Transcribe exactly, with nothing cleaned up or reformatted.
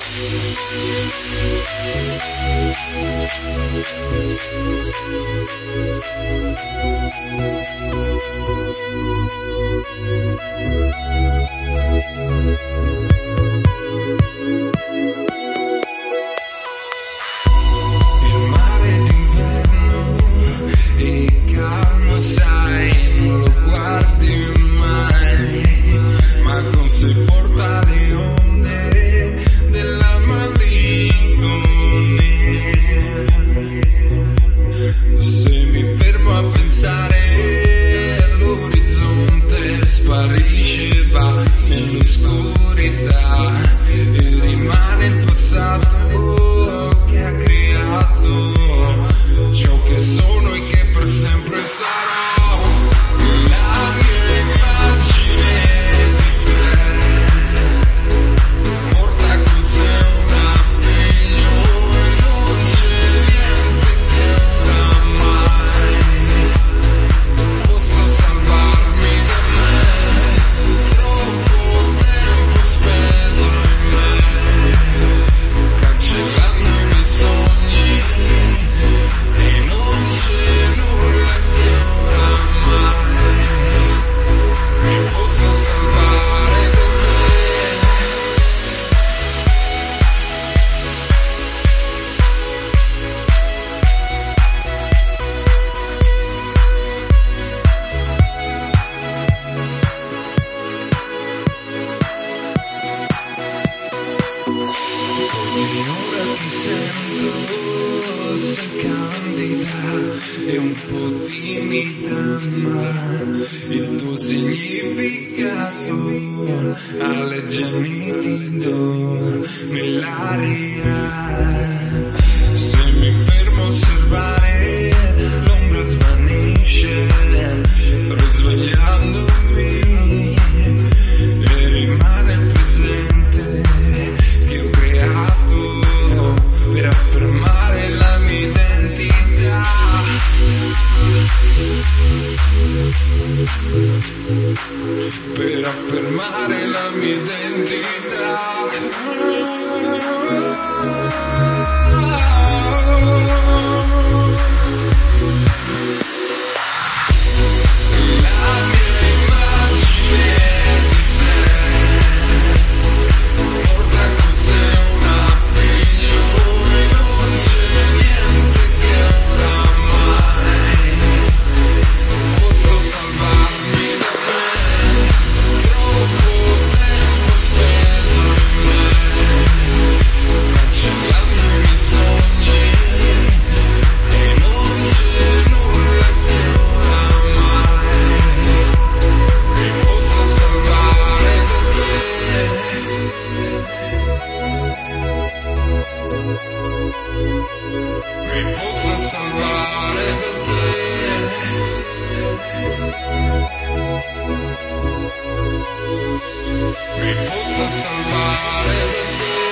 sento, sei candida e un po' timida, ma il tuo significato alleggia nitido nell'aria. Se mi fermo a osservare, l'ombra svanisce, risvegliandomi, e rimane il presente che ho creato per affermare la mia identità. Per affermare la mia identità. Mi possa salvare da te, mi possa salvare da te.